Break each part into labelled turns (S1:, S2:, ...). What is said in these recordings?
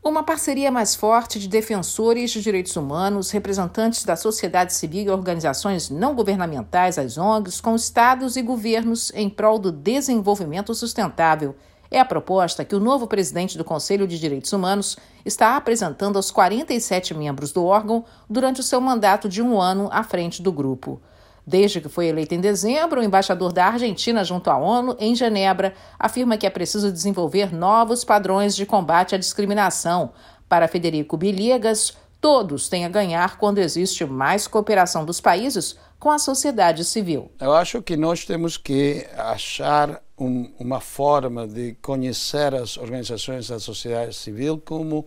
S1: Uma parceria mais forte de defensores de direitos humanos, representantes da sociedade civil e organizações não governamentais, as ONGs, com estados e governos em prol do desenvolvimento sustentável. É a proposta que o novo presidente do Conselho de Direitos Humanos está apresentando aos 47 membros do órgão durante o seu mandato de 1 ano à frente do grupo. Desde que foi eleito em dezembro, o embaixador da Argentina junto à ONU, em Genebra, afirma que é preciso desenvolver novos padrões de combate à discriminação. Para Federico Villegas, todos têm a ganhar quando existe mais cooperação dos países com a sociedade civil.
S2: Eu acho que nós temos que achar uma forma de conhecer as organizações da sociedade civil como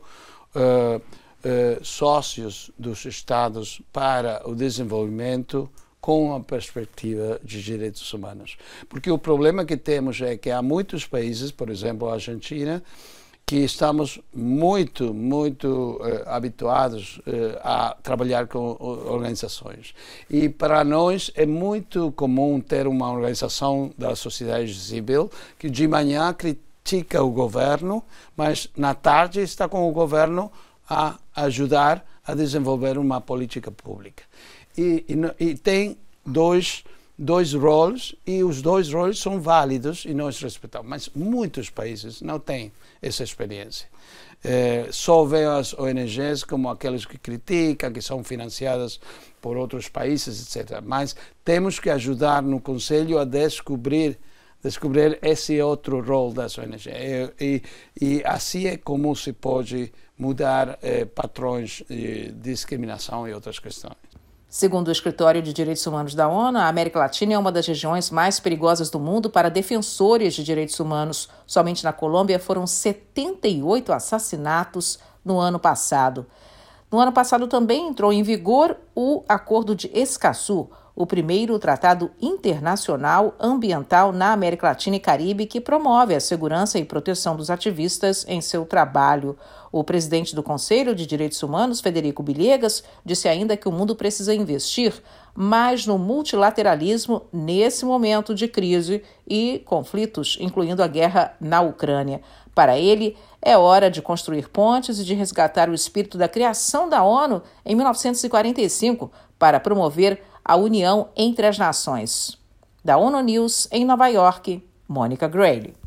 S2: sócios dos Estados para o desenvolvimento com a perspectiva de direitos humanos. Porque o problema que temos é que há muitos países, por exemplo, a Argentina, que estamos muito habituados a trabalhar com organizações. E para nós é muito comum ter uma organização da sociedade civil que de manhã critica o governo, mas na tarde está com o governo a ajudar a desenvolver uma política pública. E tem dois roles, e os dois roles são válidos e nós respeitamos, mas muitos países não têm essa experiência. Só veem as ONGs como aquelas que criticam, que são financiadas por outros países, etc. Mas temos que ajudar no Conselho a descobrir esse outro rol das ONGs. E assim é como se pode mudar padrões de discriminação e outras questões.
S1: Segundo o Escritório de Direitos Humanos da ONU, a América Latina é uma das regiões mais perigosas do mundo para defensores de direitos humanos. Somente na Colômbia foram 78 assassinatos no ano passado. No ano passado também entrou em vigor o Acordo de Escazú, o primeiro tratado internacional ambiental na América Latina e Caribe que promove a segurança e proteção dos ativistas em seu trabalho. O presidente do Conselho de Direitos Humanos, Federico Villegas, disse ainda que o mundo precisa investir mais no multilateralismo nesse momento de crise e conflitos, incluindo a guerra na Ucrânia. Para ele, é hora de construir pontes e de resgatar o espírito da criação da ONU em 1945 para promover a união entre as nações. Da ONU News, em Nova York, Mônica Grayle.